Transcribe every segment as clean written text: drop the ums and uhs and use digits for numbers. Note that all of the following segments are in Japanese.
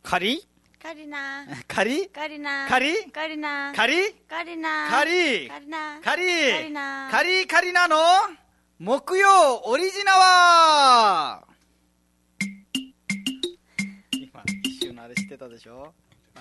カリカリナカリカリナカリカリナカリカリナカリカリナカリカリナカリカリナの木曜オリジナワー。今一瞬のあれしてたでしょ。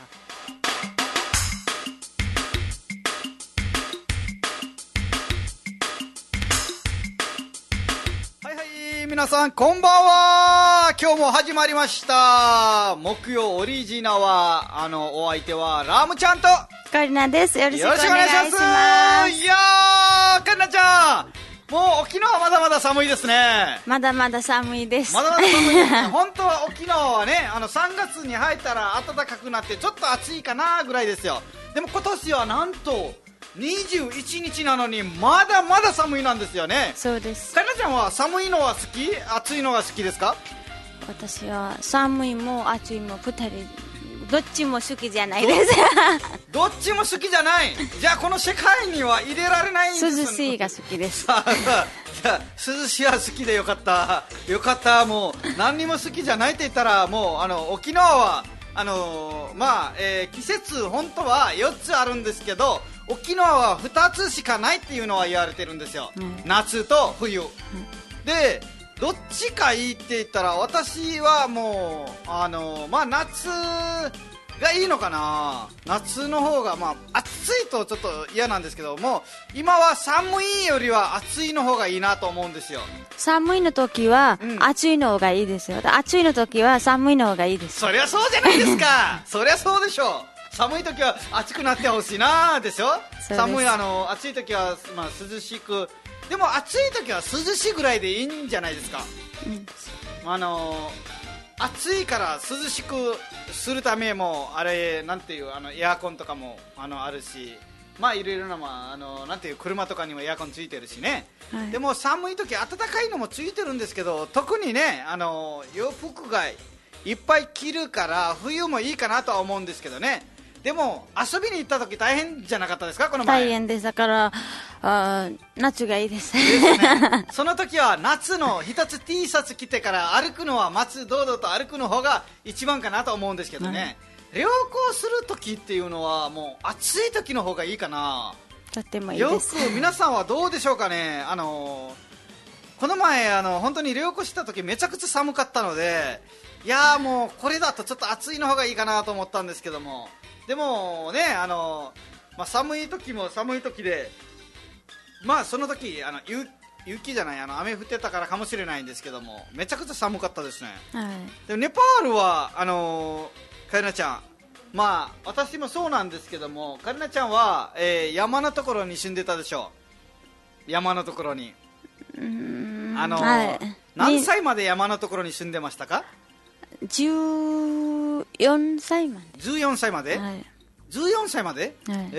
はいはい、皆さんこんばんは。今日も始まりました木曜オリジナワー。お相手はラムちゃんとカリナです。よろしくおよろしくお願いし願いします。 ます。 いやー、カンナちゃん、もう沖縄はまだまだ寒いですね。 まだまだ寒いです。 まだまだ寒いですね。本当は沖縄はね、3月に入ったら暖かくなってちょっと暑いかなぐらいですよ。でも今年はなんと21日なのにまだまだ寒いなんですよね。 そうです。 カンナちゃんは寒いのは好き、暑いのが好きですか？ 私は寒いも暑いも二人どっちも好きじゃないです。 どっちも好きじゃない。じゃあこの世界には入れられないんです。 涼しいが好きです。 じゃあ涼しいは好きでよかったよかった。もう何にも好きじゃないって言ったらもう沖縄は季節本当は4つあるんですけど、沖縄は2つしかないっていうのは言われてるんですよ、夏と冬、でどっちかいいって言ったら私はもう夏がいいのかな。夏の方が暑いとちょっと嫌なんですけども、今は寒いよりは暑いの方がいいなと思うんですよ。 寒いの時は暑いの方がいいですよ。暑いの時は寒いの方がいいです。 そりゃそうじゃないですか。そりゃそうでしょう。寒い時は暑くなってほしいなでしょ。寒い暑い時は涼しく、でも暑い時は涼しいぐらいでいいんじゃないですか。暑いから涼しくするためもあれなんていうエアコンとかもあるし、いろいろななんていう車とかにもエアコンついてるしね、はい、でも寒い時暖かいのもついてるんですけど、特にね洋服がいっぱい着るから冬もいいかなとは思うんですけどね。でも遊びに行った時大変じゃなかったですか、この前。 大変です。だから夏がいいですね。その時は夏の一つ T シャツ着てから歩くのは堂々と歩くの方が一番かなと思うんですけどね、旅行する時っていうのはもう暑い時の方がいいかな。 とってもいいです。 よく皆さんはどうでしょうかね。この前本当に旅行した時めちゃくちゃ寒かったので、いやもうこれだとちょっと暑いの方がいいかなと思ったんですけども、でもね寒い時も寒い時で、その時雪じゃない雨降ってたからかもしれないんですけども、めちゃくちゃ寒かったですね、はい、でもネパールはカリナちゃん、私もそうなんですけども、カリナちゃんは、山のところに住んでたでしょ。山のところにはい、 何歳まで山のところに住んでましたか ？14歳まで。 14歳まで、はい、14歳まで、はい、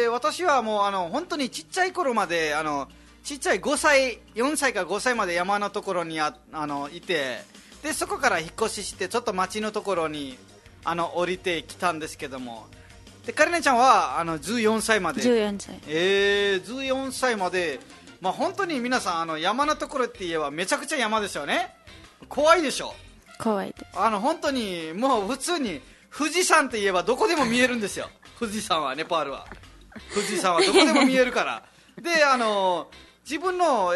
私はもう本当にちっちゃい頃までちっちゃい4歳か5歳まで山のところにいて、でそこから引っ越ししてちょっと町のところに降りてきたんですけども、でカリナちゃんは14歳まで。 14歳。 14歳まで、本当に皆さん山のところって言えばめちゃくちゃ山ですよね。怖いでしょ。 怖いです。 本当にもう普通に富士山って言えばどこでも見えるんですよ。富士山はネパールは富士山はどこでも見えるからで自分の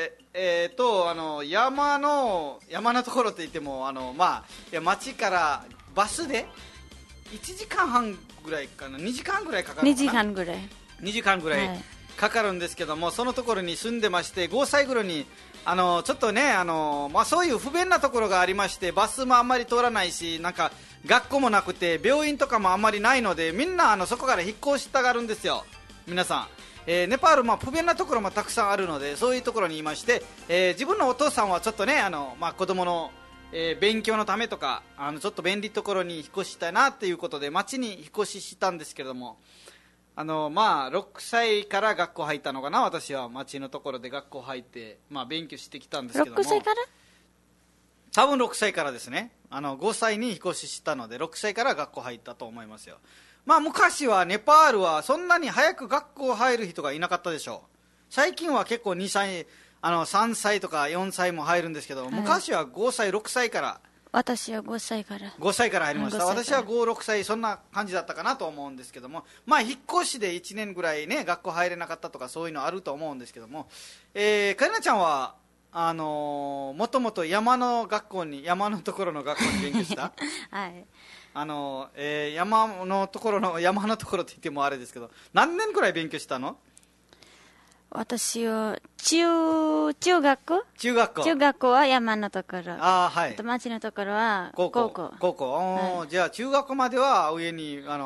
山のところって言っても町からバスで1時間半ぐらいかな、2時間ぐらいかかるのかな。2時間ぐらいかかるんですけども、そのところに住んでまして、5歳頃にちょっとねそういう不便なところがありまして、バスもあんまり通らないし、なんか学校もなくて病院とかもあんまりないので、みんなそこから引っ越したがるんですよ皆さん。ネパール不便なところもたくさんあるので、そういうところにいまして、自分のお父さんはちょっとね子供の、勉強のためとかちょっと便利なところに引っ越したいなっていうことで町に引っ越ししたんですけれども、6歳から学校入ったのかな。私は町のところで学校入って、勉強してきたんですけども、 6歳から多分6歳からですね。5歳に引っ越ししたので6歳から学校入ったと思いますよ。昔はネパールはそんなに早く学校入る人がいなかったでしょう。最近は結構2歳3歳とか4歳も入るんですけど、昔は5歳6歳から私は5歳から。 5歳から入りました。 5歳私は5、6歳、そんな感じだったかなと思うんですけども、まあ、引っ越しで1年ぐらいね、学校入れなかったとか、そういうのあると思うんですけども、カリナちゃんは、もともと山のところの学校に勉強した。 はい。 山のところって言ってもあれですけど、何年ぐらい勉強したの？ 私は中学校は山のところ。 はい。 あと町のところは高校。 はい、じゃあ中学までは上に山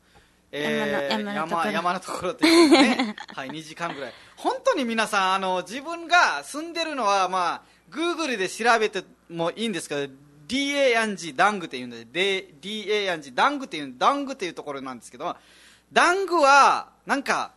のところって言ってね、はい、2時間ぐらい。本当に皆さん自分が住んでるのはまあ Google で調べてもいいんですけど、DANG ダングって言うんで、DANG ダングっていうところなんですけど、ダングはなんか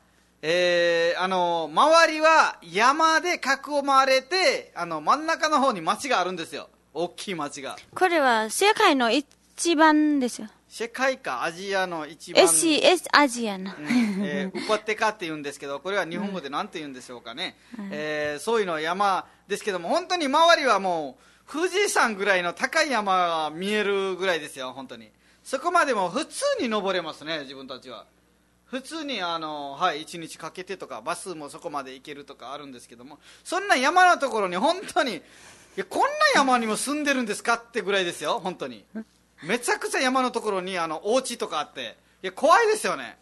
周りは山で囲まれて、真ん中の方に町があるんですよ。大きい町が。 これは世界の一番ですよ。 世界か、アジアの一番。 アジアの。 ウパテカって言うんですけど、これは日本語で何て言うんでしょうかね。そういうの山ですけども、本当に周りはもう、富士山ぐらいの高い山が見えるぐらいですよ、本当に。そこまでも普通に登れますね、自分たちは。普通に1日かけてとかバスもそこまで行けるとかあるんですけども、そんな山のところに本当にこんな山にも住んでるんですかってぐらいですよ。本当にめちゃくちゃ山のところにお家とかあって、怖いですよね。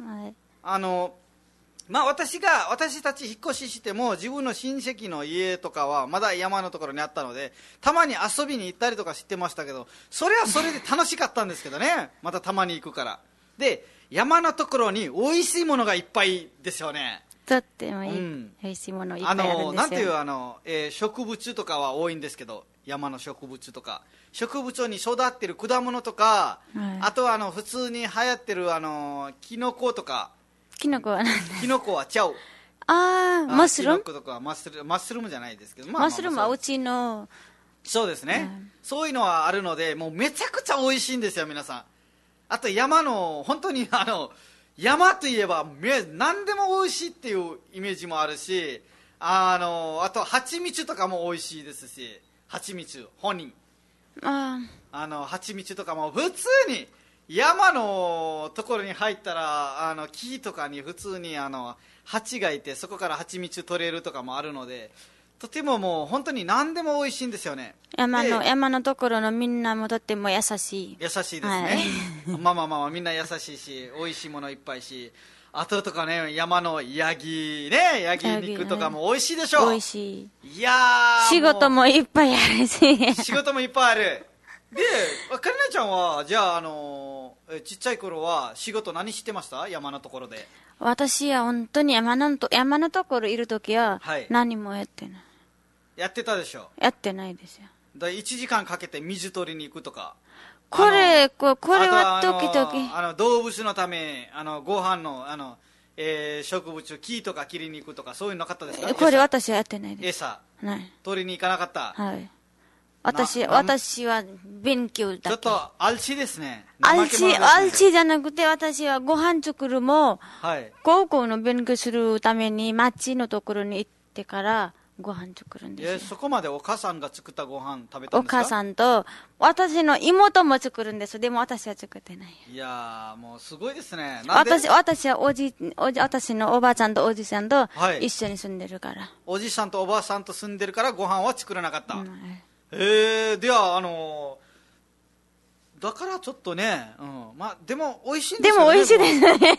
まあ私たち引っ越ししても自分の親戚の家とかはまだ山のところにあったので、たまに遊びに行ったりとかしてましたけど、それはそれで楽しかったんですけどね。またたまに行くからで、山のところに美味しいものがいっぱいですよね。 とってもいい、美味しいものいっぱいあるんですよ。 なんていう植物とかは多いんですけど、山の植物とか植物に育ってる果物とか、あとは普通に流行ってるキノコとか。 キノコは何ですか？ キノコはチャウ。 マッシュルーム。 キノコとかマッシュルームじゃないですけど、 マッシュルームはうちの。 そうですね、そういうのはあるので、もうめちゃくちゃ美味しいんですよ皆さん。あと山の本当に山といえば何でも美味しいっていうイメージもあるし、あと蜂蜜とかも美味しいですし、蜂蜜、ホニー、蜂蜜とかも普通に山のところに入ったら木とかに普通に蜂がいて、そこから蜂蜜取れるとかもあるので、とてももう本当に何でも美味しいんですよね。 山のところのみんなもとっても優しいですね、まあみんな優しいし、美味しいものいっぱいし、あとかね、山のヤギ肉とかも美味しいでしょ。 美味しい。 いや仕事もいっぱいあるし。 仕事もいっぱいある。で、カリナちゃんはじゃあちっちゃい頃は仕事何してました？山のところで。 私は本当に山のところいるときは何もやってない。 やってたでしょ？ やってないですよ。 1時間かけて水取りに行くとか。 これは時々。 動物のためご飯の植物、木とか切りに行くとか、そういうのなかったですか？ これ私はやってないです。 餌ない取りに行かなかった。 はい。私は勉強だけ。 ちょっとアルチですね。 アルチじゃなくて、私はご飯作るも、高校の勉強するために町のところに行ってからご飯作るんですよ。 そこまでお母さんが作ったご飯食べたんですか？ お母さんと私の妹も作るんです。でも私は作ってない。 いやー、もうすごいですね。 私は私のおばあちゃんとおじさんと一緒に住んでるから、 おじさんとおばあさんと住んでるからご飯は作らなかった。ではだからちょっとね、まあでも美味しいんですよね。 でも美味しいですね。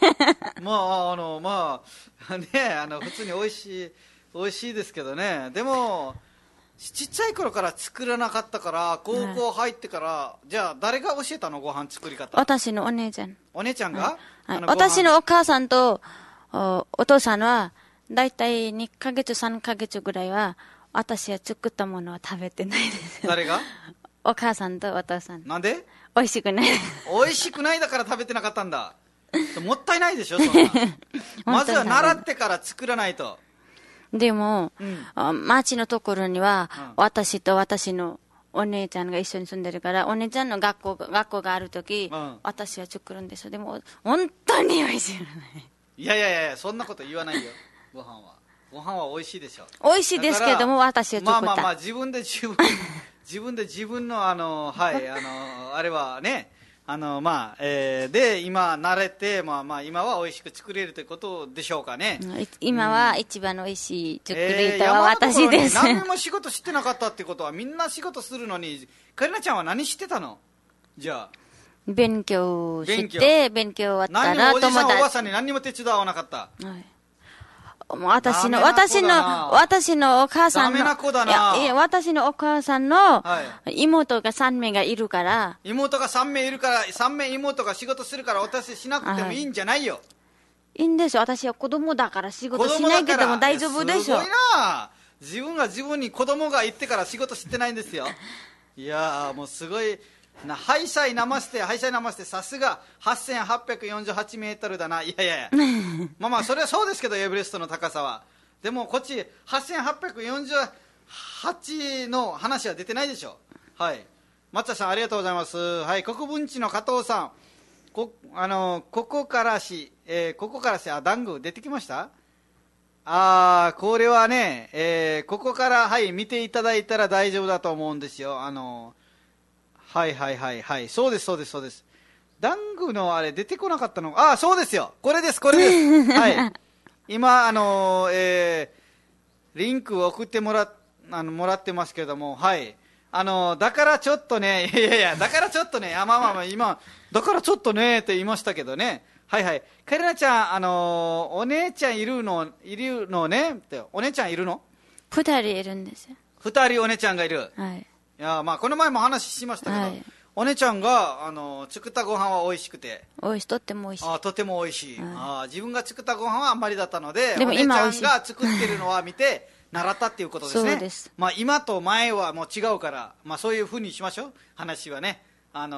普通に美味しいですけどね。でもちっちゃい頃から作らなかったから、高校入ってから、じゃあ誰が教えたの？ご飯作り方。 私のお姉ちゃん。 お姉ちゃんが、 私のお母さんとお父さんはだいたい2ヶ月3ヶ月ぐらいは私が作ったものは食べてないです。 誰が？ お母さんとお父さん。 なんで？ 美味しくない。 美味しくないだから食べてなかったんだ。もったいないでしょ、そんな。まずは習ってから作らないと。 でも、町のところには、私と私のお姉ちゃんが一緒に住んでるから、お姉ちゃんの学校があるとき、私は作るんですよ。でも、本当に美味しい。 いや、そんなこと言わないよ、ご飯は美味しいでしょ。 美味しいですけども、私は作った。 自分で自分で自分のはい、あれはね、で、今慣れて、今は美味しく作れるということでしょうかね。 今は一番美味しい作り手は私です。 何も仕事してなかったってことは、みんな仕事するのに、カリナちゃんは何してたの？じゃあ。 勉強して、勉強終わったらおじさんおばさんに何にも手伝わなかった。はい。 私のお母さんの、私のお母さんの妹が3名がいるから、 妹が3名いるから、3名妹が仕事するから、私しなくてもいいんじゃないよ。 いいんですよ。私は子供だから仕事しなくても大丈夫でしょ。 すごいな。自分が自分に子供が言ってから仕事してないんですよ。いやー、もうすごい。ハイサイ生して、さすが8848メートルだな。いやまあそれはそうですけど、エベレストの高さは。でもこっち8848の話は出てないでしょ。はい、松田さんありがとうございます。はい、国分地の加藤さん、ここからし、談具出てきました。これはね、ここから、はい、見ていただいたら大丈夫だと思うんですよ。はい、そうです。ダングのあれ出てこなかったの。そうですよ。これです。はい。今、リンクを送ってもらってますけれども、はい。だからちょっとね、だからちょっとね、今、だからちょっとねって言いましたけどね。はい。カリナちゃん、お姉ちゃんいるのねって、お姉ちゃんいるの ？2人いるんですよ。 2人お姉ちゃんがいる。 はい。 いや、この前も話しましたけど、はい、お姉ちゃんが作ったご飯は美味しくて、 とっても美味しい。 とても美味しい。はい、自分が作ったご飯はあんまりだったので、 でもお姉ちゃんが作ってるのは見て習ったっていうことですね。 そうです。 今と前はもう違うから、そういうふうにしましょう。話はね。はい、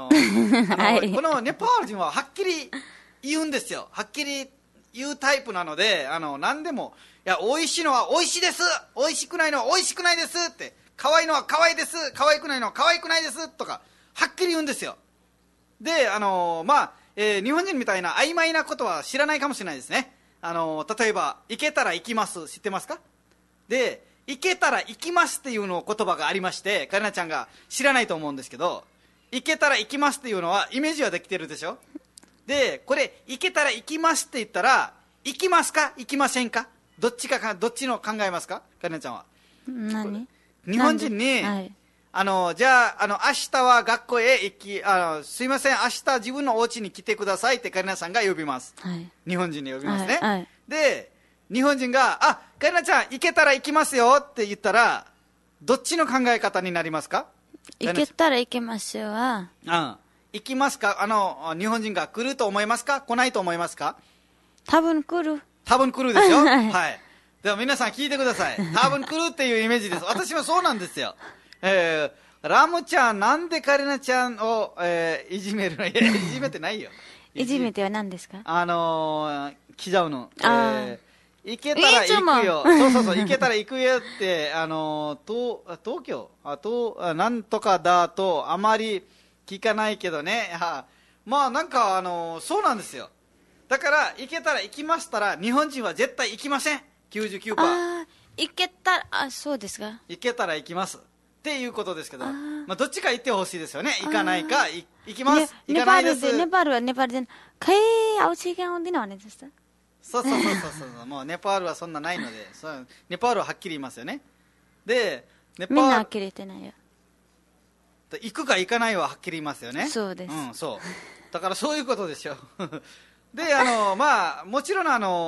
このネパール人ははっきり言うんですよ。はっきり言うタイプなので、何でも、いや、美味しいのは美味しいです。美味しくないのは美味しくないですって。可愛いのは可愛いです。可愛くないのは可愛くないですとかはっきり言うんですよ。で、日本人みたいな曖昧なことは知らないかもしれないですね。例えば行けたら行きます知ってますか？で、行けたら行きますっていうの言葉がありまして、カリナちゃんが知らないと思うんですけど、行けたら行きますっていうのはイメージはできてるでしょ。で、これ行けたら行きますって言ったら、行きますか行きませんか、どっちの考えますか、カリナちゃんは。 何？ 日本人に、はい、じゃあ、明日は学校へすいません、明日自分のお家に来てくださいってカリナさんが呼びます。はい、日本人に呼びますね。はい、で、日本人が、カリナちゃん行けたら行きますよって言ったら、どっちの考え方になりますか？ 行けたら行けますよ。 行きますか？日本人が来ると思いますか？来ないと思いますか？ 多分来るでしょ。はい。では皆さん聞いてください。多分来るっていうイメージです。私もそうなんですよ。ラムちゃん、なんでカリナちゃんを、いじめるの？いや、いじめてないよ。 いじめては何ですか？ 来ちゃうの。行けたら行くよ。そう、行けたら行くよって、東京、なんとかだとあまり聞かないけどね。なんか、そうなんですよ。だから、行けたら行きましたら、日本人は絶対行きません。99%。 行けたら、そうですか。 行けたら行きます。っていうことですけど、どっちか行ってほしいですよね。行かないか、行きます。行かないです。 ネパールはネパールで、アウチゲンディナワネですか？ そう。もうネパールはそんなないので、ネパールははっきり言いますよね。で、 みんなはっきり言ってないよ。 行くか行かないははっきり言いますよね。 そうです。 そう。だからそういうことでしょ。で、もちろん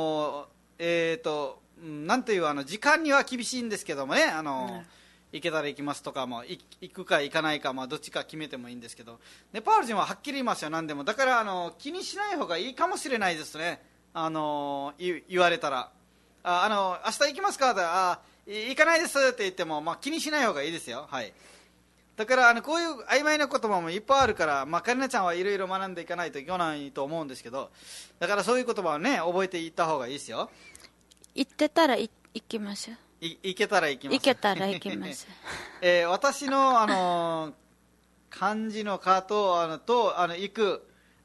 なんていう時間には厳しいんですけどもね、行けたら行きますとかも、行くか行かないか、どっちか決めてもいいんですけど、ネパール人ははっきり言いますよ、何でも。だから気にしない方がいいかもしれないですね。言われたら、明日行きますかって、行かないですって言っても、気にしない方がいいですよ。はい。だからこういう曖昧な言葉もいっぱいあるから、カリナちゃんはいろいろ学んでいかないといけないと思うんですけど、だからそういう言葉をね、覚えていった方がいいですよ。 行ってたら行きましょう。 行けたら行きます。 行けたら行きます。 私の漢字のかと行く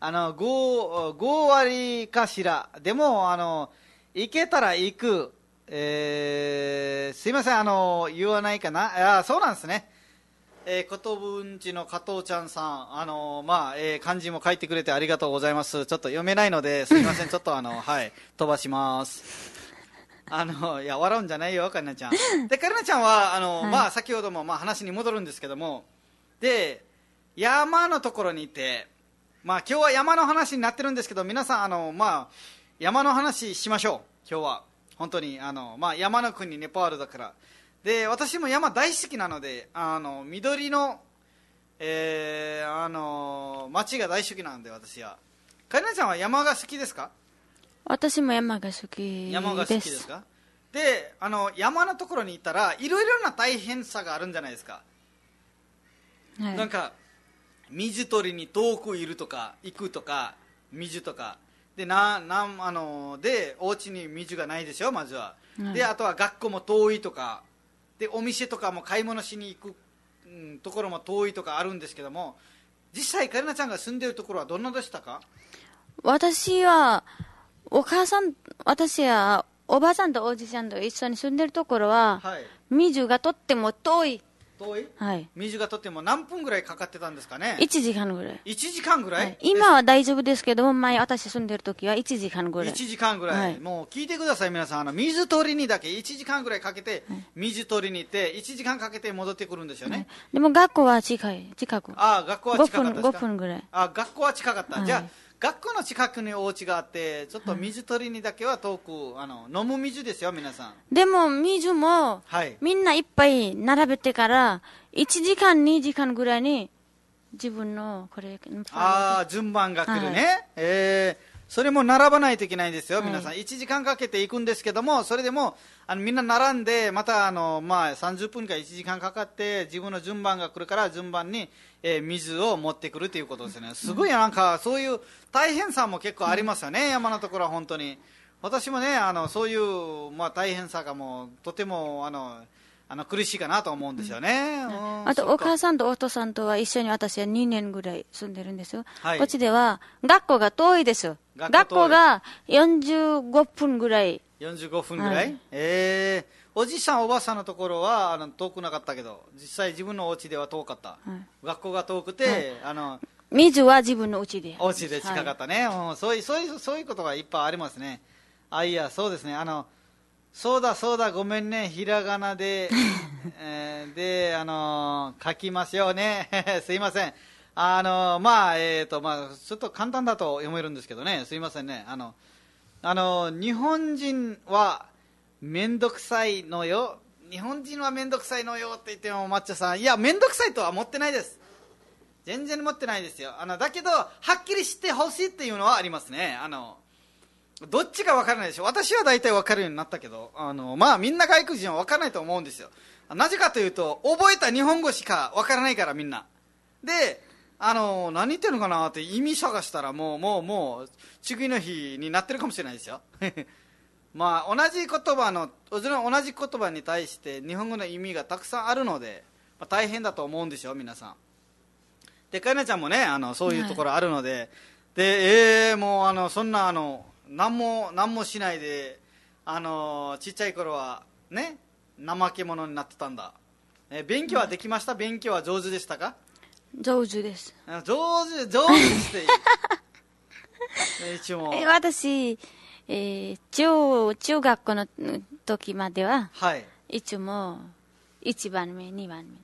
5割かしら。でも行けたら行く、すいません言わないかな。そうなんですね。 ことぶんちの加藤ちゃんさん、漢字も書いてくれてありがとうございます。ちょっと読めないのですみません。ちょっとはい、飛ばします。いや、笑うんじゃないよ、カリナちゃん。で、カリナちゃんは、先ほども、話に戻るんですけども、で、山のところにいて、今日は山の話になってるんですけど、皆さん、山の話しましょう、今日は。本当に、山の国、ネパールだから。で、私も山大好きなので、緑の、街が大好きなんで、私は。カリナちゃんは山が好きですか？ 私も山が好きです。 山が好きですか？で、山のところに行ったらいろいろな大変さがあるんじゃないですか、はい、なんか水取りに遠くいるとか行くとか水とかででお家に水がないでしょ、まずは、はい、であとは学校も遠いとかでお店とかも買い物しに行く、ところも遠いとかあるんですけども、実際カリナちゃんが住んでいるところはどんなでしたか？ 私は私はおばあさんとおじちゃんと一緒に住んでるところは、はい、水がとっても遠い。 遠い？ はい。 水がとっても何分ぐらいかかってたんですかね ？1時間ぐらい。 1時間ぐらい？はい、 今は大丈夫ですけど、前私住んでる時は1時間ぐらい。 1時間ぐらい。はい、もう聞いてください、皆さん。水取りにだけ1時間ぐらいかけて、水取りに行って、1時間かけて戻ってくるんですよね。はい、 でも学校は近く。 学校は近かったですか？ 5分ぐらい。 学校は近かった。はい、じゃあ、学校の近くにお家があってちょっと水取りにだけは遠く、飲む水ですよ、皆さん。 でも水も、はい、みんないっぱい並べてから1時間2時間ぐらいに自分のこれ順番が来るね、はい、それも並ばないといけないんですよ、皆さん。1時間かけて行くんですけども、それでもみんな並んでまた30分か1時間かかって自分の順番が来るから順番に水を持ってくるということですね。すごいなんかそういう大変さも結構ありますよね、山のところは。本当に私もねそういう、大変さがもうとても苦しいかなと思うんですよね。 あとお母さんとお父さんとは一緒に私は2年ぐらい住んでるんですよ、はい、こっちでは学校が遠いですよ。学校が45分ぐらい。 45分ぐらい、はい、おじさんおばさんのところは遠くなかったけど実際自分のお家では遠かった、はい、学校が遠くて、はい、 水は自分の家で近かったね、はい、そういうことがいっぱいありますね。いやそうですね、そうだごめんね、ひらがなで書きますよねすいません。ちょっと簡単だと読めるんですけどね、すいませんね。日本人はめんどくさいのよ、日本人はめんどくさいのよって言っても、マッチョさん、いやめんどくさいとは思ってないです、全然持ってないですよ。だけどはっきりしてほしいっていうのはありますね。どっちか分からないでしょ。私は大体分かるようになったけど、みんな外国人は分からないと思うんですよ。なぜかというと覚えた日本語しか分からないから、みんなで何言ってるのかなって意味探したらもう次の日になってるかもしれないですよ同じ言葉に対して日本語の意味がたくさんあるので、大変だと思うんですよ、皆さん。でカイナちゃんもねそういうところあるので、はい、でもうそんな何もしないでちっちゃい頃はね怠け者になってたんだ。勉強はできました？勉強は上手でしたか？ 上手です。 上手ですって一応私、中学校の時までは、はい、いつも1番目2番目です。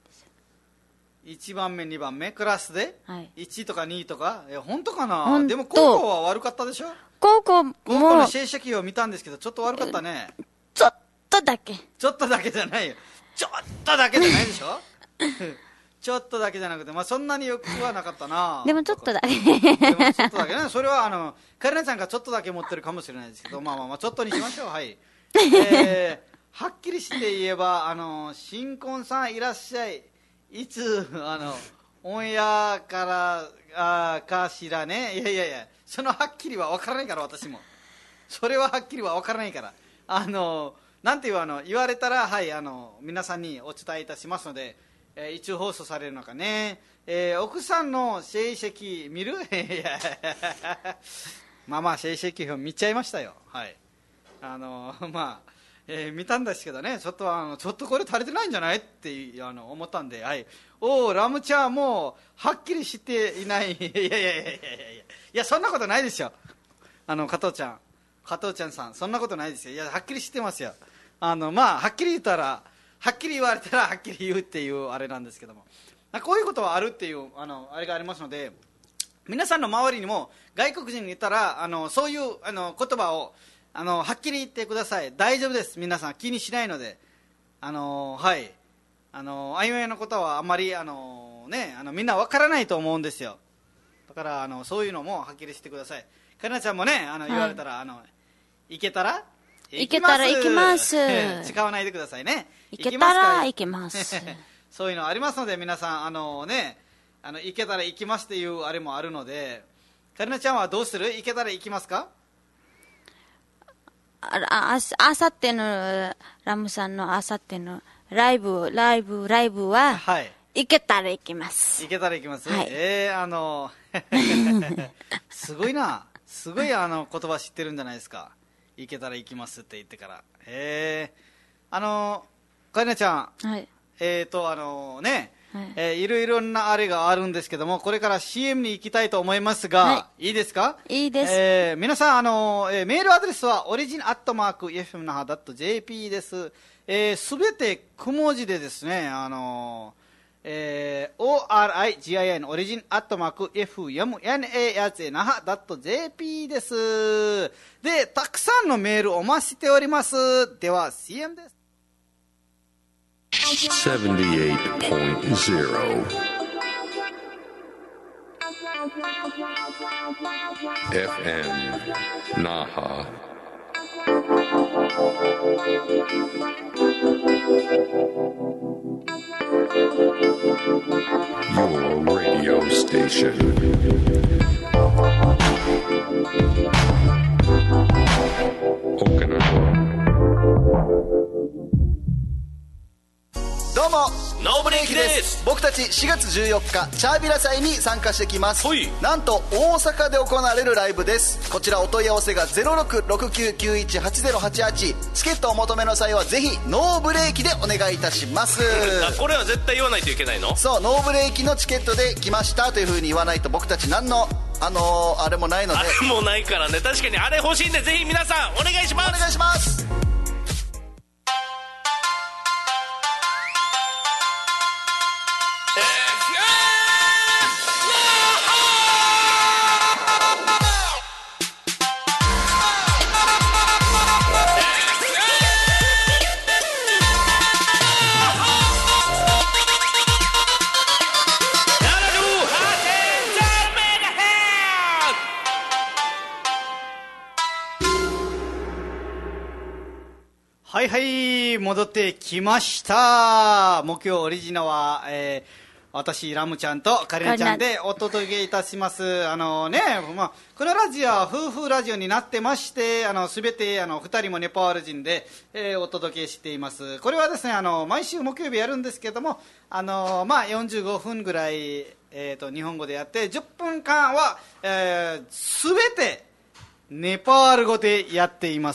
1番目2番目クラスで、はい、1とか2とか。本当かな。でも高校は悪かったでしょ。 高校の成績を見たんですけどちょっと悪かったね。 ちょっとだけじゃないよ。ちょっとだけじゃないでしょちょっとだけじゃなくて、そんなによくはなかったなでもちょっとだけね。それはカリナちゃんがちょっとだけ持ってるかもしれないですけど、ちょっとにしましょう。はい、はっきりして言えば新婚さんいらっしゃい、いつオンエアからかしらね。いやそのはっきりは分からないから、私もそれははっきりは分からないから、なんて言われたら、はい、皆さんにお伝えいたしますので、いつ放送されるのかね。奥さんの成績見る成績表見ちゃいましたよ。はい、 見たんですけどね、ちょっとこれ足りてないんじゃないって思ったんで、はい、ラムちゃんもはっきりしていないいやそんなことないですよ、加藤ちゃんさん、そんなことないですよ。いやはっきりしてますよ。はっきり言われたらはっきり言うっていうあれなんですけども、こういうことはあるっていうあれがありますので、皆さんの周りにも外国人にいたらそういう言葉をはっきり言ってください。大丈夫です、皆さん気にしないので、はいあいうえのことはあんまりみんなわからないと思うんですよ。だからそういうのもはっきりしてください。かなちゃんもね言われたら、行けたら行きます使わないでくださいね。 行けたら行きますそういうのありますので、皆さん行けたら行きますっていうあれもあるので、かなちゃんはどうする？行けたら行きますか？ あさってのラムさんのあさってのライブは、はい、行けたら行きます。 行けたら行きます。はい、すごいな、すごい言葉知ってるんじゃないですか。行けたら行きますって言ってから。かなちゃん、はい、はい、いろいろなあれがあるんですけども、これから CM に行きたいと思いますが、はい、いいですか？ いいです。 皆さんメールアドレスはorigin@fmnaha.jp です。すべて小文字でですね、origin origin@fmnaha.jp です。で、たくさんのメールお待ちしております。では CM です。 78.0 FM Naha. Your radio station. Okinawa. どうもノーブレーキです。僕たち4月14日チャービラ祭に参加してきます。なんと大阪で行われるライブです。こちらお問い合わせが 0669918088 チケットをお求めの際はぜひノーブレーキでお願いいたしますこれは絶対言わないといけないの？ そう、ノーブレーキのチケットで来ましたという風に言わないと僕たち何のあれもないので。 あれもないからね。確かにあれ欲しいんでぜひ皆さんお願いします。 お願いします。 はいはい、戻ってきました。木曜オリジナは、私ラムちゃんとカレンちゃんでお届けいたします。このラジオは夫婦ラジオになってまして、すべて2人もネパール人で、お届けしています。これはですね、毎週木曜日やるんですけども、45分ぐらい、日本語でやって10分間は、すべてネパール語でやっています。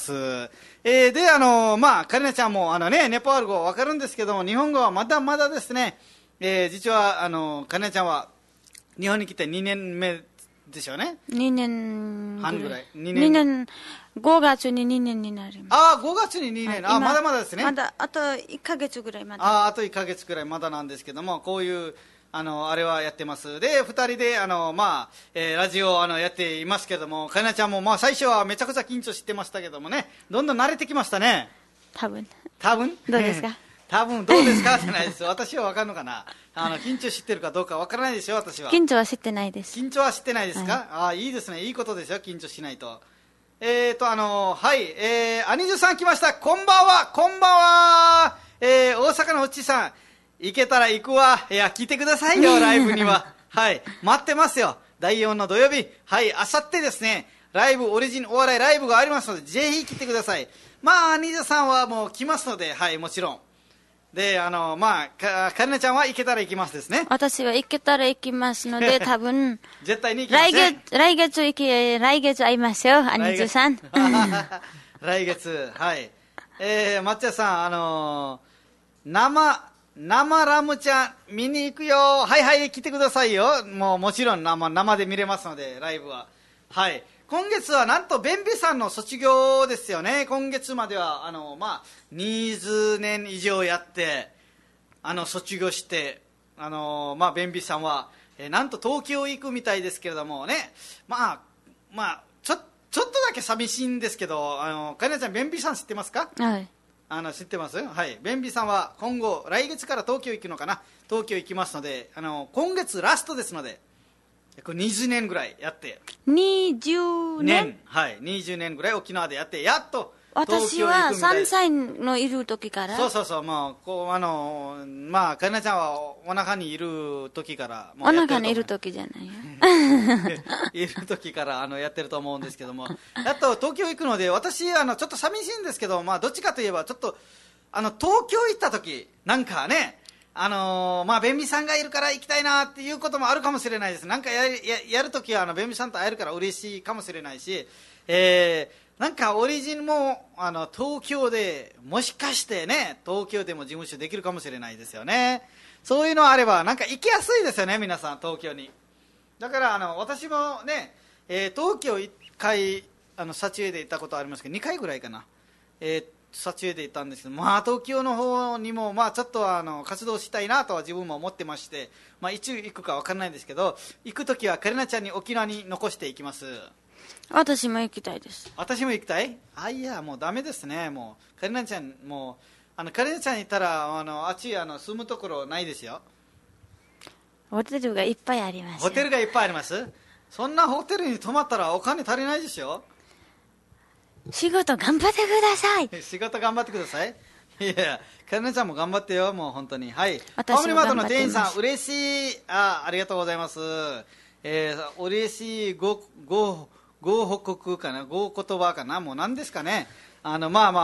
でカレナちゃんもネパール語わかるんですけども、日本語はまだまだですね。実はカレナちゃんは日本に来て2年目でしょうね。 2年半ぐらい。 2年5月に2年になります。 ああ、5月に2年、はい、まだまだですね。 まだあと1ヶ月ぐらいまだ。 あと1ヶ月ぐらいまだなんですけども、こういうあれはやってます。で、2人でラジオをやっていますけども、かなちゃんも最初はめちゃくちゃ緊張してましたけどもね、どんどん慣れてきましたね。 多分どうですか多分どうですかじゃないです。私は分かるのかな。緊張してるかどうか分からないですよ、私は。 緊張はしてないです。 緊張はしてないですか？はい、いいですね、いいことですよ、緊張しないと。はい、アニジュさん来ました。こんばんは。大阪のうちさん、行けたら行くわ。いや、来てくださいよ、ライブには。はい、待ってますよ。第4の土曜日。はい、あさってですね、ライブ、オリジンお笑いライブがありますので、ぜひ来てください。アニジャさんはもう来ますので、はい、もちろん。で、カレナちゃんは行けたら行きますですね。 私は行けたら行きますので、多分。 絶対に行きますね。 来月会いましょう、アニジュさん。 来月、はい。 抹茶さん、生ラムちゃん見に行くよ。はいはい、来てくださいよ。もちろん生で見れますので、ライブは。はい。今月はなんと、ベンビさんの卒業ですよね。今月までは、20年以上やって、卒業して、ベンビさんは、なんと東京行くみたいですけれどもね。ちょっとだけ寂しいんですけど、かなちゃん、ベンビさん知ってますか？ はい。 知ってます？はい。ベンビさんは今後、来月から東京行くのかな？東京行きますので、今月ラストですので、20年ぐらいやって。 20年？ はい。20年ぐらい沖縄でやって、やっと私は3歳のいる時から。 そう、もう、かなちゃんはお腹にいる時から。 お腹にいる時じゃないよ。 いる時からやってると思うんですけども。やっと東京行くので、私、ちょっと寂しいんですけど、どっちかといえば、ちょっと、東京行った時、なんかね、ベンビさんがいるから行きたいなっていうこともあるかもしれないです。なんかやるときはベンビさんと会えるから嬉しいかもしれないし、なんかオリジンも東京でもしかしてね、東京でも事務所できるかもしれないですよね。そういうのあればなんか行きやすいですよね、皆さん東京に。だから私もね、東京1回撮影で行ったことありますけど、2回ぐらいかな、撮影で行ったんですけど、東京の方にもちょっと活動したいなとは自分も思ってまして、いつ行くか分からないんですけど、行くときはカレナちゃんに沖縄に残していきます。 私も行きたいです。 私も行きたい？いや、もうダメですね。もうカレナちゃん、もうカレナちゃんいたらあっち住むところないですよ。 ホテルがいっぱいあります。 ホテルがいっぱいあります。そんなホテルに泊まったらお金足りないですよ。 仕事頑張ってください。 仕事頑張ってください。いや、カレナちゃんも頑張ってよ、もう本当に。はい。 私もファミリーマートの店員さん、嬉しい。ありがとうございます。嬉しいご報告かな、ご言葉かな、もう何ですかね。そ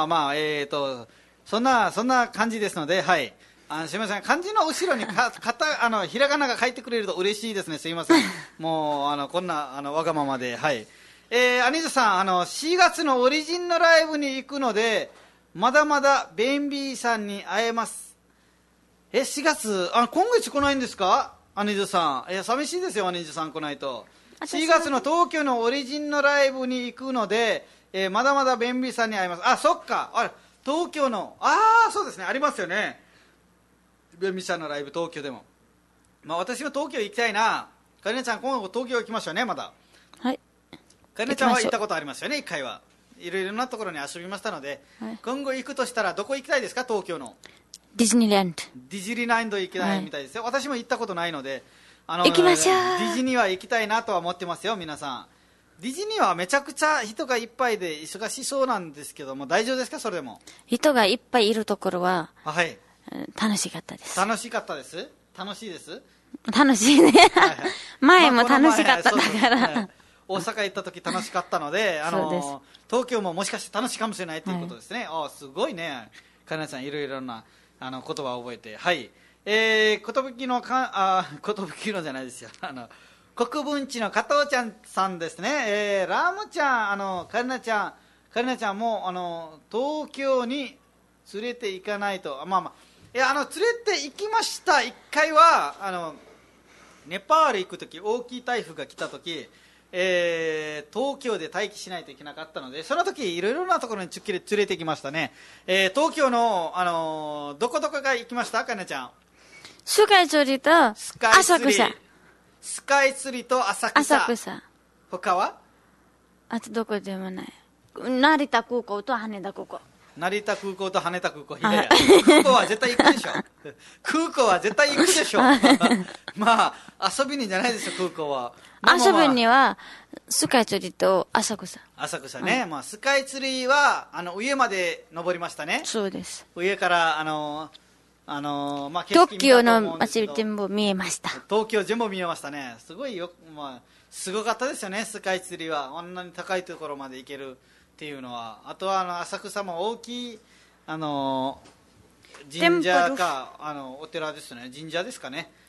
んな感じですので、はい。すみません、漢字の後ろにひらがなが書いてくれると嬉しいですね。すみません。もうこんなわがままで、はい。アニズさん、4月のオリジンのライブに行くので、まだまだベンビーさんに会えます。4月、今月来ないんですか、アニズさん。寂しいですよ、アニズさん来ないと。4月の東京のオリジンのライブに行くので、まだまだベンビーさんに会えます。そっか、東京の、そうですね、ありますよね。ベンビーさんのライブ、東京でも。私は東京行きたいな。カレナちゃん、今後東京行きましょうね、まだ。 はい。 カレナちゃんは行ったことありますよね、1回は。いろいろなところに遊びましたので、はい、今後行くとしたらどこ行きたいですか、東京の。 ディズニーランド。 ディズニーランド行きたいみたいですよ。私も行ったことないので、 行きましょう。 ディズニーは行きたいなとは思ってますよ、皆さん。ディズニーはめちゃくちゃ人がいっぱいで忙しそうなんですけども、大丈夫ですか、それでも。 人がいっぱいいるところは、 はい、 楽しかったです。 楽しかったです。楽しいです。 楽しいね。はいはい、前も楽しかっただから。 大阪行った時楽しかったので、東京ももしかして楽しいかもしれないということですね。すごいね、かなちゃんいろいろな言葉を覚えて、はい。寿のじゃないですよ。国分地の加藤ちゃんさんですね。ラムちゃん、カレナちゃんも東京に連れて行かないと。いや、連れて行きました。一回はネパール行く時、大きい台風が来た時、東京で待機しないといけなかったので、その時いろいろなところに連れて行きましたね。東京の、どこが行きました、かなちゃん。 スカイツリーと浅草。 スカイツリーと浅草。他は？ あとどこでもない。成田空港と羽田空港。 成田空港と羽田空港。いやいや、空港は絶対行くでしょ。空港は絶対行くでしょ。遊びにじゃないですよ、空港は。 遊びにはスカイツリーと浅草。 浅草ね。スカイツリーは上まで登りましたね。 そうです。 上から東京の街全部見えました。 東京全部見えましたね。すごいよ、すごかったですよね、スカイツリーは。あんなに高いところまで行けるっていうのは。あとは浅草も大きい神社かお寺ですね。神社ですかね。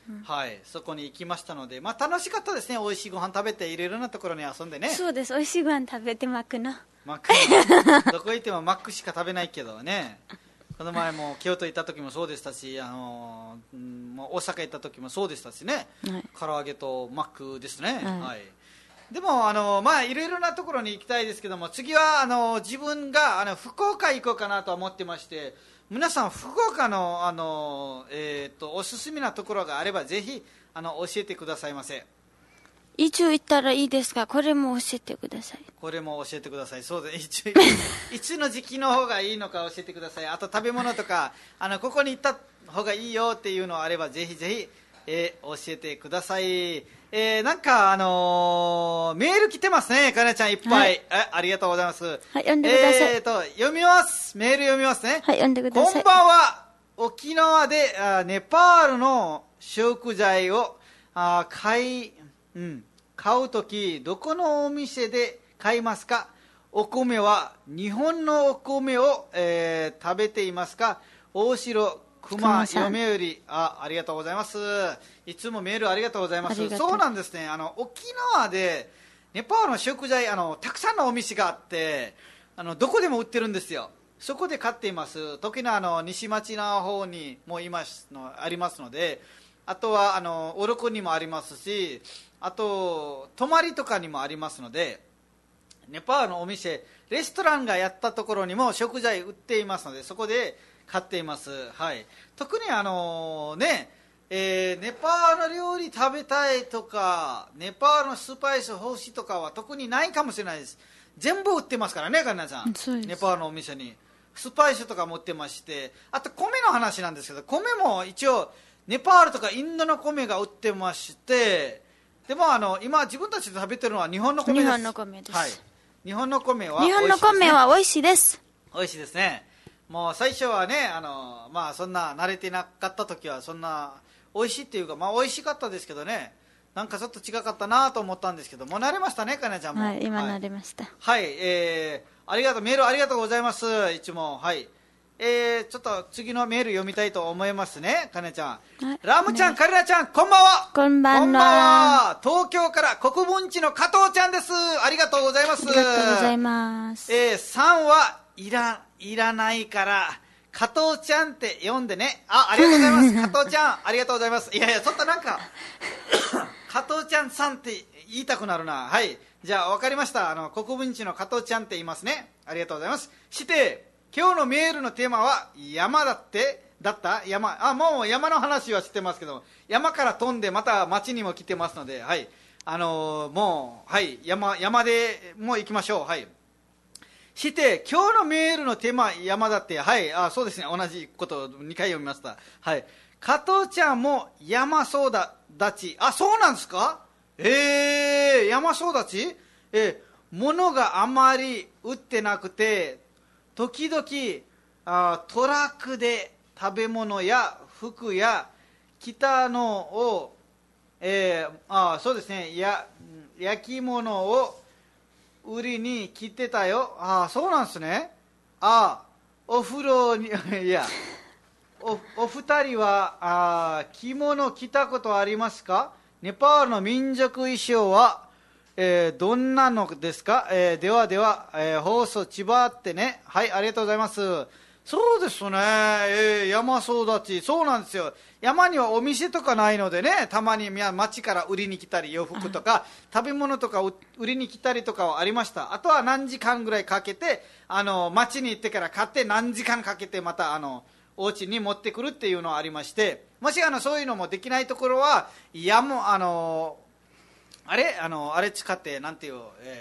はい、そこに行きましたので、まあ、楽しかったですね。美味しいご飯食べていろいろなところに遊んでね。 そうです、美味しいご飯食べてマックのどこ行ってもマックしか食べないけどね。この前も京都行った時もそうでしたし、大阪行った時もそうでしたしね、はい、唐揚げとマックですね、はいはい、でもまあ、いろいろなところに行きたいですけども、次は自分が福岡行こうかなと思ってまして、皆さん福岡の、おすすめなところがあればぜひ教えてくださいませ。 いつ行ったらいいですか？これも教えてください。 これも教えてください。そうです。いつの時期の方がいいのか教えてください。あと食べ物とかここに行った方がいいよっていうのがあればぜひぜひ、教えてください。なんかメール来てますね、かなちゃんいっぱい、はい、ありがとうございます。 はい、読んでください。 読みます。メール読みますね。 はい、読んでください。 こんばんは。沖縄でネパールの食材を買うときどこのお店で買いますか？お米は日本のお米を、食べていますか？大城熊読売、ありがとうございます。いつもメールありがとうございます。そうなんですね。沖縄でネパールの食材たくさんのお店があってどこでも売ってるんですよ。そこで買っています。時の西町の方にもありますので、あとはオロコにもありますし、あと泊まりとかにもありますので、ネパールのお店レストランがやったところにも食材売っていますので、そこで買っています、はい、特にネパールの料理食べたいとかネパールのスパイス欲しいとかは特にないかもしれないです。全部売ってますからね、カンナさん。ネパールのお店にスパイスとか持ってまして、あと米の話なんですけど、米も一応ネパールとかインドの米が売ってまして、でも今自分たちで食べてるのは日本の米です。 日本の米です、はい、 日本の米は美味しいです。 美味しいですね。もう最初はねまあそんな慣れてなかった時はそんな美味しいっていうか、まあ美味しかったですけどね、なんかちょっと違かったなと思ったんですけど、もう慣れましたね、かなちゃんも。 はい、今慣れました。 はい、メールありがとうございます。いつも。はい、ちょっと次のメール読みたいと思いますね、かなちゃん。はい、ラムちゃん、カリナちゃん、こんばんは。 こんばんは。 東京から国分寺の加藤ちゃんです。ありがとうございます。 ありがとうございます。 3はいらないから加藤ちゃんって呼んでね。ありがとうございます加藤ちゃん、ありがとうございます。いやいや、ちょっとなんか加藤ちゃんさんって言いたくなるな。はい、じゃあ分かりました。国分寺の加藤ちゃんって言いますね。ありがとうございます。して今日のメールのテーマは山だった山。もう山の話はしてますけど、山から飛んでまた町にも来てますので、はい、もう、はい、山でもう行きましょう。はい、して今日のメールのテーマ山だって、はい、そうですね、同じことを2回読みました。はい、加藤ちゃんも山育ち。そうなんですか？山育ち？物があまり売ってなくて、時々トラックで食べ物や服や着たのを、そうですね、焼き物を売りに来てたよ。そうなんですね。お風呂にいやお二人は着物着たことありますか？ネパールの民族衣装は、どんなのですか？では、放送千葉ってね。はい、ありがとうございます。そうですね、山育ち、そうなんですよ。山にはお店とかないのでね、たまに町から売りに来たり、洋服とか食べ物とか売りに来たりとかはありました。あとは何時間ぐらいかけて町に行ってから買って何時間かけてまたお家に持ってくるっていうのはありまして、もしそういうのもできないところはあれ使ってなんていう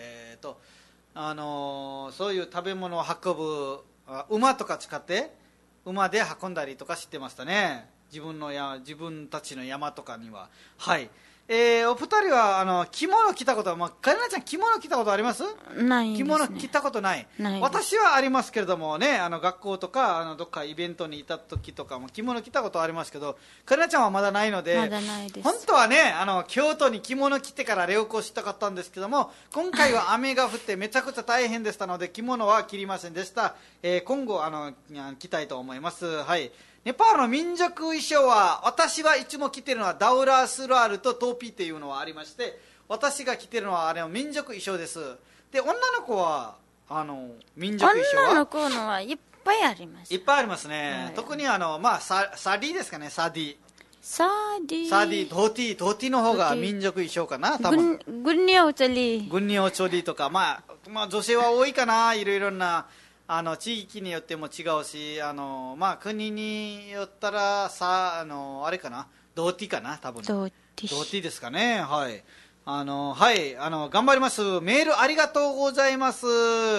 そういう食べ物を運ぶ馬とか使って馬で運んだりとかしてましたね。自分たちの山とかには。はい、お二人は着物着たことは、カリナちゃん着物着たことあります？ ないですね。 着物着たことない。私はありますけれどもね、学校とかどっかイベントにいた時とかも着物着たことありますけど、カリナちゃんはまだないので、 まだないです。 本当はね京都に着物着てから旅行したかったんですけども、今回は雨が降ってめちゃくちゃ大変でしたので着物は着りませんでした。今後着たいと思います。はい、 ネパールの民族衣装は、私はいつも着てるのはダウラースラールとトーピーっていうのはありまして、私が着てるのはあれ民族衣装です。で、女の子は民族衣装は女の子のはいっぱいあります。 いっぱいありますね、はい、特にサディですかね、サディドーティーの方が民族衣装かな、多分グンニオチョリとか、まあ女性は多いかな、いろいろな地域によっても違うし、国によったらあれかな、ドーティーかな、多分ドーティーですかね。はい、頑張ります。メールありがとうございます。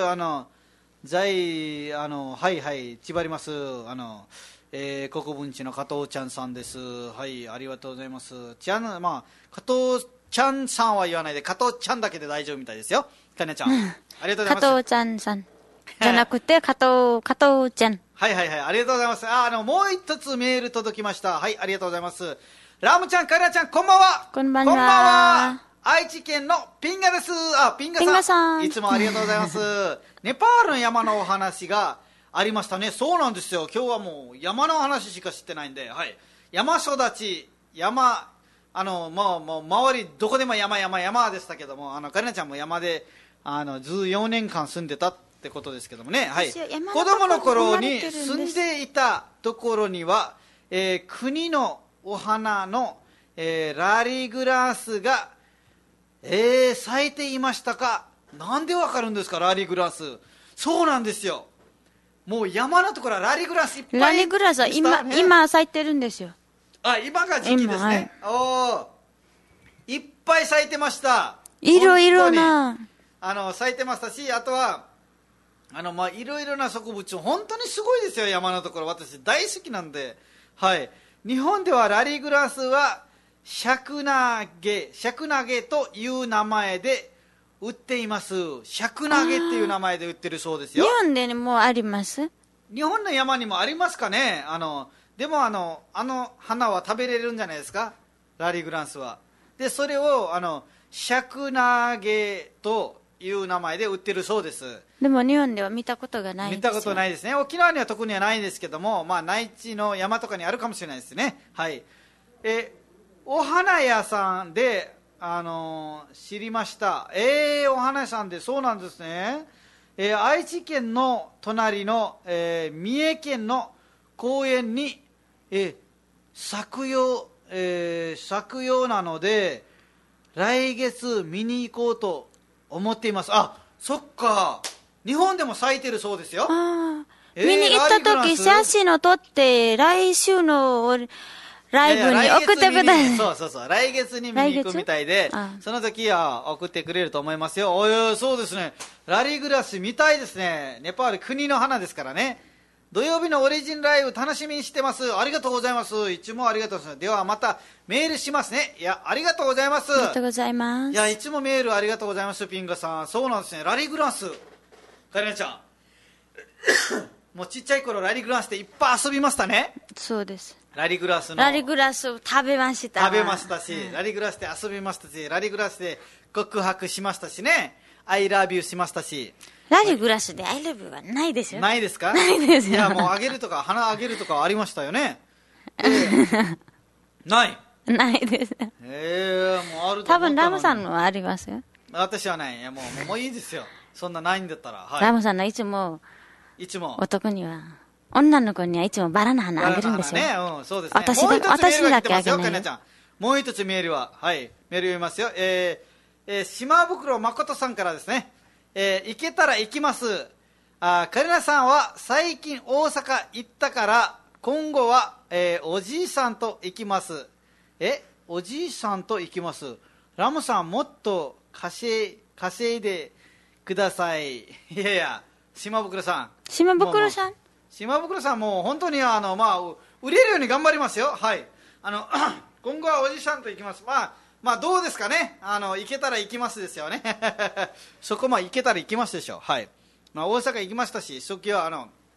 千葉ります。国分寺の加藤ちゃんさんです。はい、ありがとうございます。加藤ちゃんさんは言わないで、加藤ちゃんだけで大丈夫みたいですよ。かねちゃん、ありがとうございます。 加藤ちゃんさんじゃなくて、加藤ちゃん。 はい、ありがとうございます。もう一つメール届きました。はい、ありがとうございます。ラムちゃん、カレナちゃん、こんばんは。 こんばんは。 愛知県のピンガです。ピンガさん。いつもありがとうございます。ネパールの山のお話がありましたね。そうなんですよ。今日はもう山の話しか知ってないんで、はい。山育ち、もう周りどこでも山でしたけども、カレナちゃんも山で14年間住んでたってことですけどもね。はい。子供の頃に住んでいたところには、国のお花の、ラリグラスが、咲いていましたか。なんでわかるんですか、ラリグラス。そうなんですよ。もう山のところはラリグラスいっぱい、 ラリグラスは今咲いてるんですよ。 今が時期ですね。はい、いっぱい咲いてました。 いろいろな咲いてましたし、あとはいろいろな植物、本当にすごいですよ、山のところ。私大好きなんで。はい。日本ではラリグラスはシャクナゲという名前で売っています。シャクナゲっていう名前で売ってるそうですよ。 日本でもあります？ 日本の山にもありますかね。でも花は食べれるんじゃないですか、ラリグラスは。でそれをシャクナゲという名前で売ってるそうです。 でも日本では見たことがないですよ。 見たことないですね。沖縄には特にはないですけども、内地の山とかにあるかもしれないですね。はい。お花屋さんで知りました。お花屋さんで、そうなんですね。愛知県の隣の、三重県の公園に、咲くようなので来月見に行こうと思っています。そっか、日本でも咲いてるそうですよ。 見に行った時写真を撮って来週のライブに送ってください。 そう来月に見に行くみたいで、その時は送ってくれると思いますよ。そうですね、ラリグラス見たいですね。ネパール国の花ですからね。土曜日のオリジンライブ楽しみにしてます。ありがとうございます。いつもありがとうございます。ではまたメールしますね。ありがとうございます。 ありがとうございます。 いつもメールありがとうございます。ピンガさん、そうなんですね。ラリグラス、カレナちゃんもうちっちゃい頃ラリグラスでいっぱい遊びましたね。 そうです。 ラリグラスを食べましたし、ラリグラスで遊びましたし、ラリグラスで告白しましたしね、I love you しましたし。 ラリグラスで I love you はないですよ。 ないですか？ ないですよ。 いや、もうあげるとか花あげるとかありましたよね。ないです。 もうあると思ったのに。 多分ラムさんのはありますよ。 私はない。もういいですよ、そんなないんだったら。 ラムさんのいつも男には、女の子にはいつもバラの花あげるんですよ。 そうですね。 私だけあげない。 もう一つメールは、メール読みますよ。島袋誠さんからですね。行けたら行きます。カレナさんは最近大阪行ったから今後は、おじいさんと行きます。おじいさんと行きます。ラムさんもっと稼いでください。いや島袋さんもう本当に売れるように頑張りますよ。はい。今後はおじさんと行きます。どうですかね。行けたら行きますですよね。そこ行けたら行きますでしょう。はい。大阪行きましたし、初期は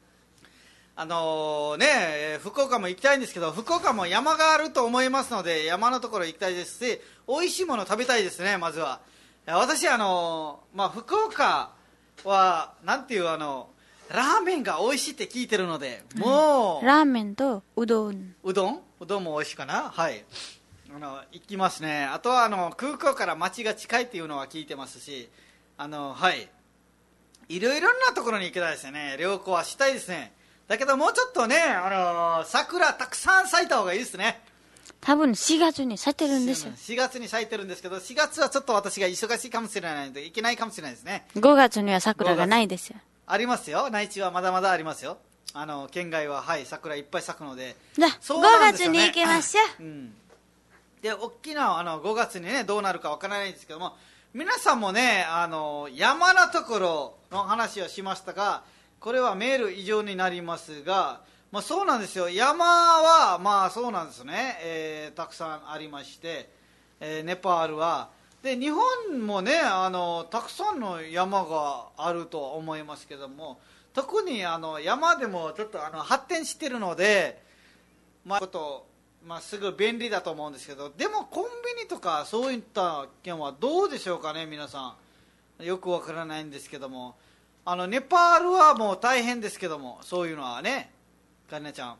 福岡も行きたいんですけど、福岡も山があると思いますので、山のところ行きたいですし、美味しいもの食べたいですね。まずは私福岡はなんていうラーメンが美味しいって聞いてるので、もう、 ラーメンとうどんも美味しいかな。はい、行きますね。あとは空港から街が近いっていうのは聞いてますし、はい、いろいろなところに行きたいですよね。旅行はしたいですね。だけどもうちょっとね、桜たくさん咲いた方がいいですね。 多分4月に咲いてるんですよ。 4月に咲いてるんですけど、4月はちょっと私が忙しいかもしれないので行けないかもしれないですね。 5月には桜がないですよ。 ありますよ。内地はまだまだありますよ。県外は、はい、桜いっぱい咲くので。 じゃあ、5月に行きましょう。 で、大きな5月にね、どうなるかわからないんですけども、皆さんもね、山のところの話をしましたが、これはメール以上になりますが、まあ、そうなんですよ。山はまあそうなんですね、たくさんありまして、ネパールはで、日本もね、たくさんの山があると思いますけども、特に山でもちょっと発展しているので、まあ、すぐ便利だと思うんですけど、でもコンビニとかそういった件はどうでしょうかね。皆さんよくわからないんですけども、ネパールはもう大変ですけども、そういうのはね、カリナちゃん、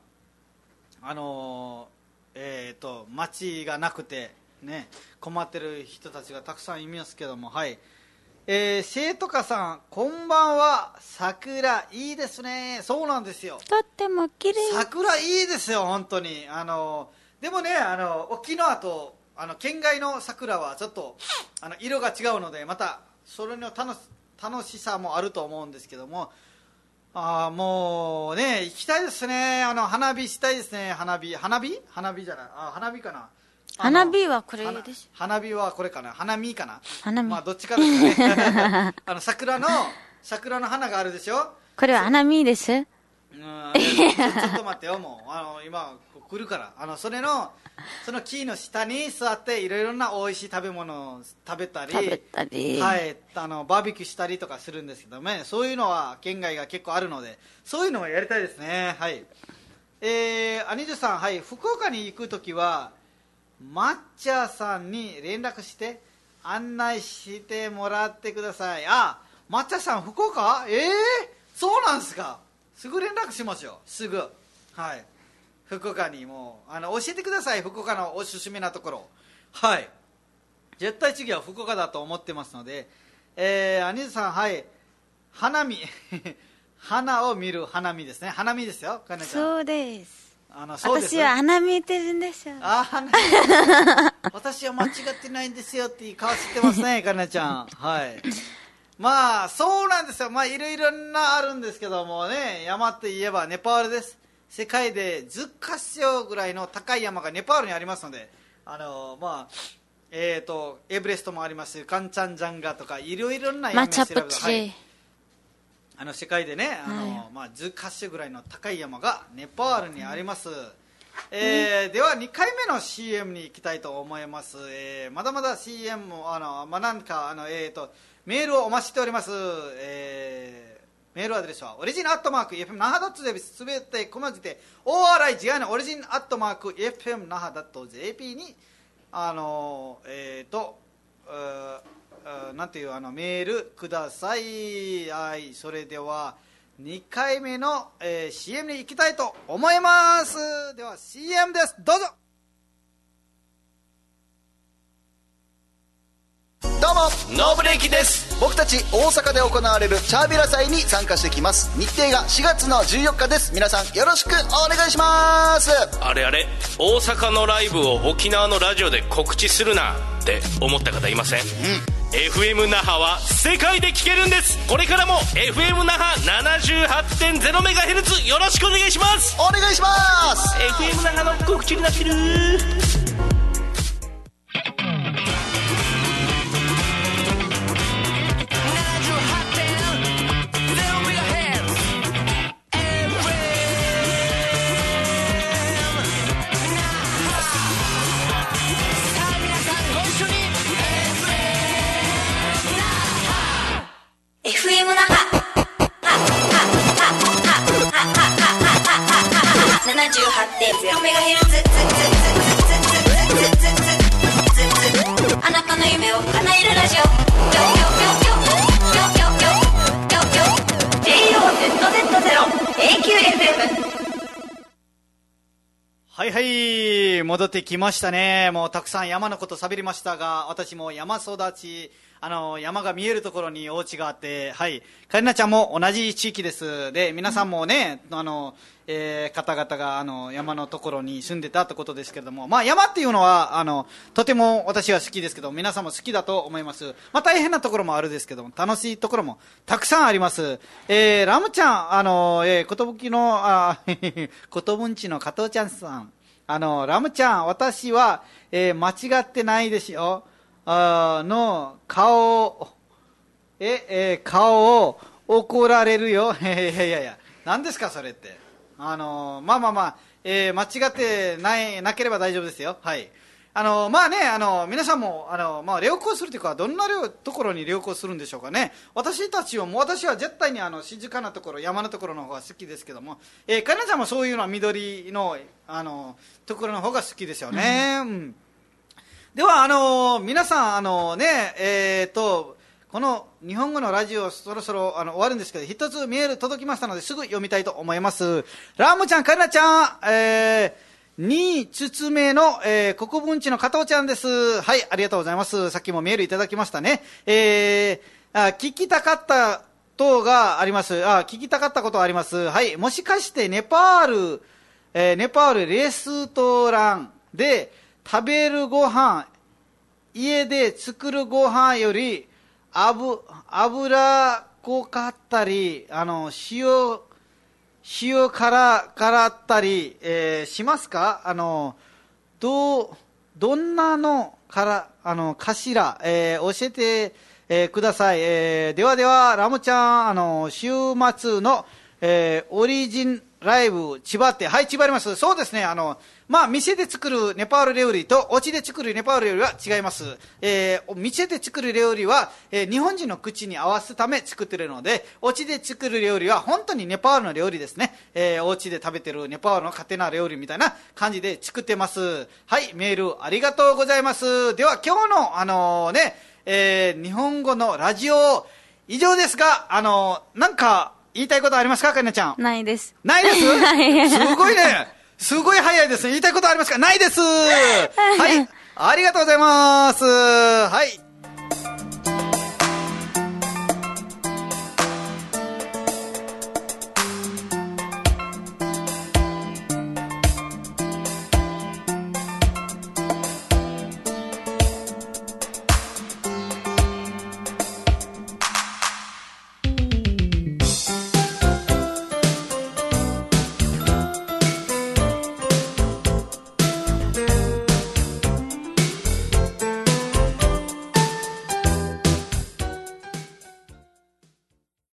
町がなくてね、困ってる人たちがたくさんいますけども、はい、生徒家さん、こんばんは。桜いいですね。そうなんですよ。 とっても綺麗。 桜いいですよ、本当に。でもね、沖縄と県外の桜はちょっと色が違うので、またそれの楽しさもあると思うんですけども、もうね、行きたいですね。花火したいですね。花火じゃない、花火かな。 花火はこれでしょ。 花火はこれかな。花見かな。 花見。 まあどっちかですね。桜の花があるでしょ。 これは花見です。 ちょっと待ってよ、もう今来るから、その木の下に座っていろいろな美味しい食べ物を食べたり、はい、バーベキューしたりとかするんですけどね、そういうのは県外が結構あるので、そういうのをやりたいですね。はい、アニジュさん、はい、福岡に行くときは抹茶さんに連絡して案内してもらってください。抹茶さん福岡？そうなんですか。すぐ連絡しましょう。すぐ、はい、福岡にもう教えてください。福岡のおすすめなところ、はい、絶対次は福岡だと思ってますので、アニズさん、はい、花見花を見る花見ですね。花見ですよ、かねちゃん。 そうです。 そうです。 私は花見てるんですよ。 私は間違ってないんですよっていう顔してますね、かねちゃん。はい、まあそうなんですよ。まあいろいろなあるんですけどもね、山といえばネパールです。世界で10カ所ぐらいの高い山がネパールにありますので、エベレストもありますし、カンチャンジャンガとかいろいろな山を調べると、はい、世界でね、10カ所ぐらいの高い山がネパールにあります。では2回目の CM に行きたいと思います。まだまだ CM もなんかメールをお待ちしております。メールアドレスはオリジン@fm.naha.jp、 すべて小文字で ORIGN オリジン@fm.naha.jp になんていうメールください。はい、それでは2回目の、CM に行きたいと思います。では CM です。どうぞ。 どうもノブレイキです。 僕たち大阪で行われるチャービラ祭に参加してきます。日程が4月の14日です。皆さんよろしくお願いします。 あれ大阪のライブを沖縄のラジオで告知するなって思った方いません？FM 那覇は世界で聴けるんです。これからも FM 那覇 78.0MHz よろしくお願いします。 お願いします。 FM 那覇の告知になってる。 あなたの夢を叶えるラジオ。JOZZ はいはい、戻ってきましたね。もうたくさん山のこと喋りましたが、私も山育ち、山が見えるところにお家があって、はい。カリナちゃんも同じ地域です。で、皆さんもね、方々が、山のところに住んでたってことですけれども、まあ、山っていうのは、とても私は好きですけど、皆さんも好きだと思います。まあ、大変なところもあるんですけども、楽しいところもたくさんあります。ラムちゃん、ことぶきの、ことぶんちの加藤ちゃんさん、ラムちゃん、私は、間違ってないですよ。の顔を怒られるよ。いや、何ですかそれって。まあ、間違ってなければ大丈夫ですよ。はい。まあね、皆さんも、旅行するというか、どんなところに旅行するんでしょうかね。私は絶対に静かなところ、山のところの方が好きですけども、かなちゃんもそういうのは緑の、ところの方が好きですよね。うん。では、皆さん、この日本語のラジオそろそろ終わるんですけど、一つメール届きましたのですぐ読みたいと思います。ラムちゃん、カリナちゃん、2つつ目の、国分地の加藤ちゃんです。はい、ありがとうございます。さっきもメールいただきましたね。聞きたかったことがあります。聞きたかったことあります。はい、もしかしてネパールレストランで食べるご飯、家で作るご飯より油濃かったり、塩辛ったり、しますか？どんなのかしら、教えて、ください。ではでは、ラムちゃん、週末の、オリジンライブ、千葉って、はい、千葉あります。そうですね、店で作るネパール料理と、お家で作るネパール料理は違います。店で作る料理は、日本人の口に合わすため作ってるので、お家で作る料理は本当にネパールの料理ですね。お家で食べてるネパールの家庭な料理みたいな感じで作ってます。はい、メールありがとうございます。では、今日の、日本語のラジオ、以上ですが、なんか、言いたいことありますか、かりなちゃん。 ないです。 ないですすごいね。すごい早いです。言いたいことありますか？ないです。はい。ありがとうございます。はい。